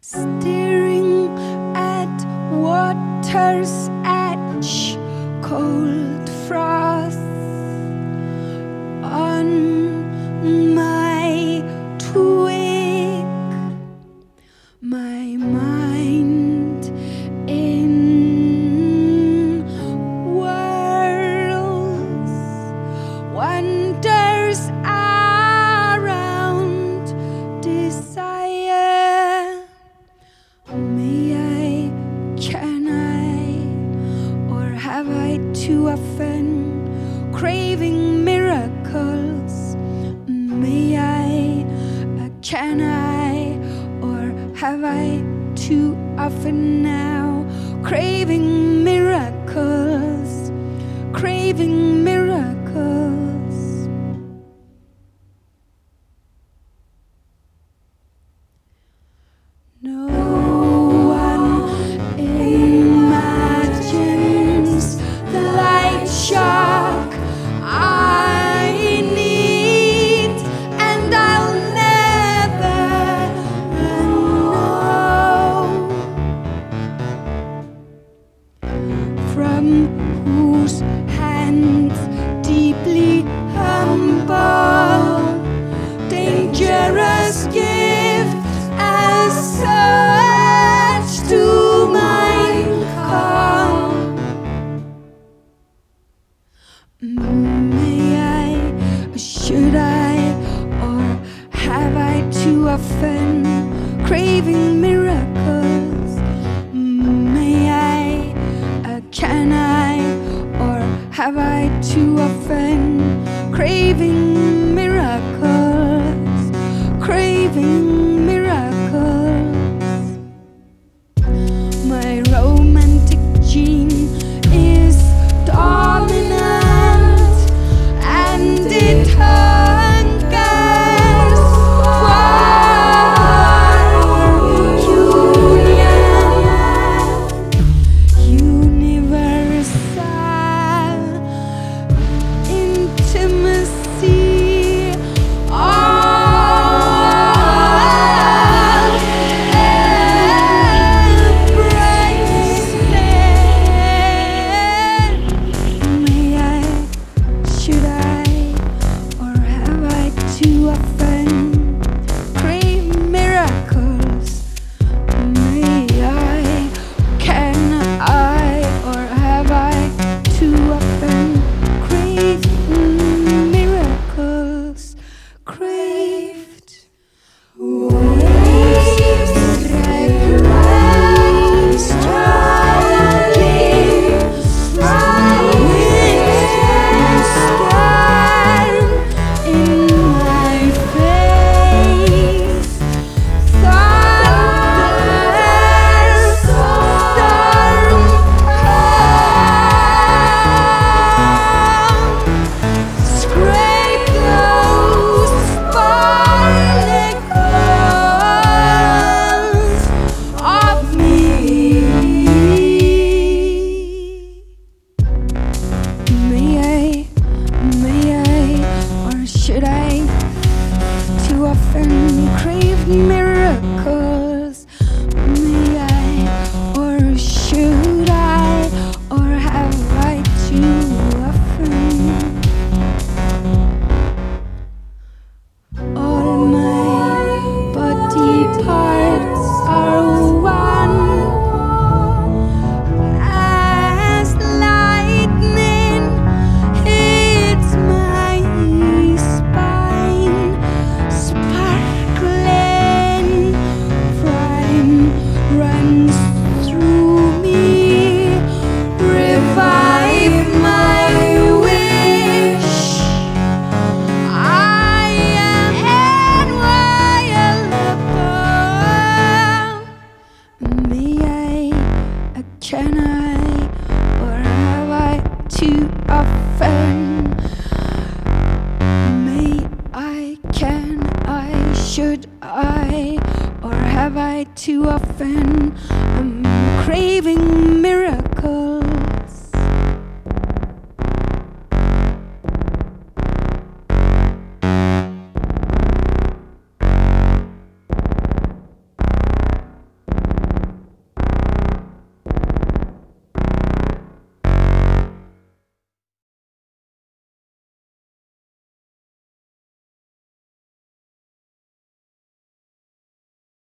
staring at water's edge, cold frost on my twig, my mind in whirls, wanders around desire. May I, can I, or have I too often craving miracles? May I, can I, or have I too often now craving miracles, craving miracles? No one imagines the light shock I need, and I'll never know from whose hands deeply humble, dangerous gift as such to mine come. May I, should I, or have I too often craving miracles? May I, can I, or have I too often craving miracles, craving miracles? My romantic gene is dominant, and it hungers for union, universal intimacy. All embracing. May I, should I, or have I too often crave miracles? May I, can I, or have I too often craved miracles, craved waves that rise, striking, wind and storm in my face, thunder, storm come, scrape those barnacles of me. May I, or should I too often crave miracles? May I, or should I, or have I too often? All my body parts are one, as lightning hits my spine, sparkling flame runs through me, revive my wish. I am inviolable. May I, can I, or have I too often? May I, can I, should I, or have I too often? I'm craving miracles.